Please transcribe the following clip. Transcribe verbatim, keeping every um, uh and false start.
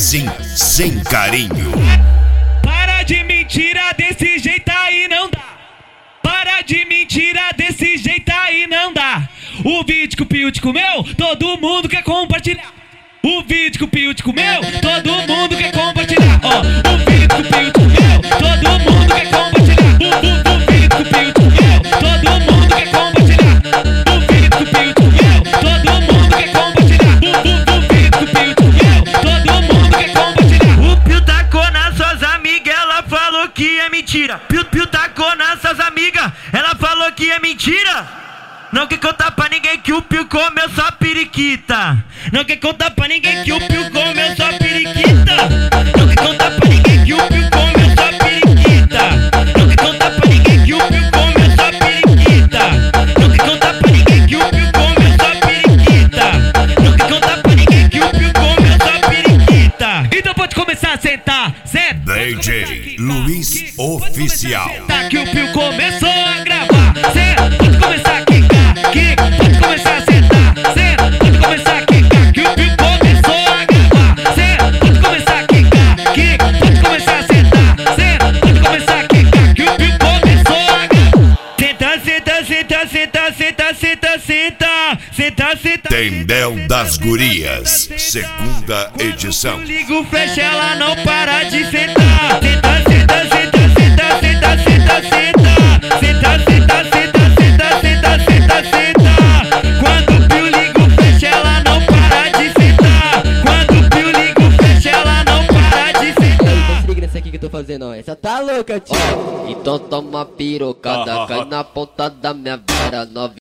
assim, sem carinho. Para de mentira, desse jeito aí não dá. Para de mentira, desse jeito aí não dá. O vídeo que o Pio te comeu, todo mundo quer compartilhar. O vídeo que o Pio te comeu, todo mundo quer compartilhar. Ó, oh, o vídeo que o Pio te comeu, todo mundo quer compartilhar. O, o, o vídeo que o Pio te comeu, todo mundo quer compartilhar. O vídeo que o Pio te comeu, todo mundo quer compartilhar. O, o, o vídeo que o Pio te comeu, todo mundo quer compartilhar. O Pio tacou nas suas amigas, ela falou que é mentira. Pio, Pio tacou nas suas amigas, ela falou que é mentira. Não quer contar pra ninguém que o Pio comeu só periquita. Não quer contar pra ninguém que o Pio comeu só periquita. Não quer contar pra ninguém que o Pio comeu só periquita. Não quer contar pra ninguém que o Pio comeu só periquita. Não quer contar pra ninguém que o Pio comeu só periquita. Não quer contar pra ninguém que o Pio comeu só periquita. Então pode começar a sentar, senta. D J Luiz Oficial. Tá que o Pio começou a gravar. Senta, pode começar aqui. Pode começar a sentar, senta, pode começar a quicar, que o Pio começou a gravar. Senta, pode começar a quicar, quica, pode começar a sentar, senta, pode começar a quicar, que o Pio começou a gravar. Senta, senta, senta, senta, senta, senta, senta, senta, senta. Tendel das Gurias, segunda edição. Liga o flash, ela não para de sentar. Senta, senta, senta, senta, senta, senta, senta, senta, senta, senta. Que eu tô fazendo, essa tá louca, tio. Então toma pirocada, cai na ponta da minha vara, nove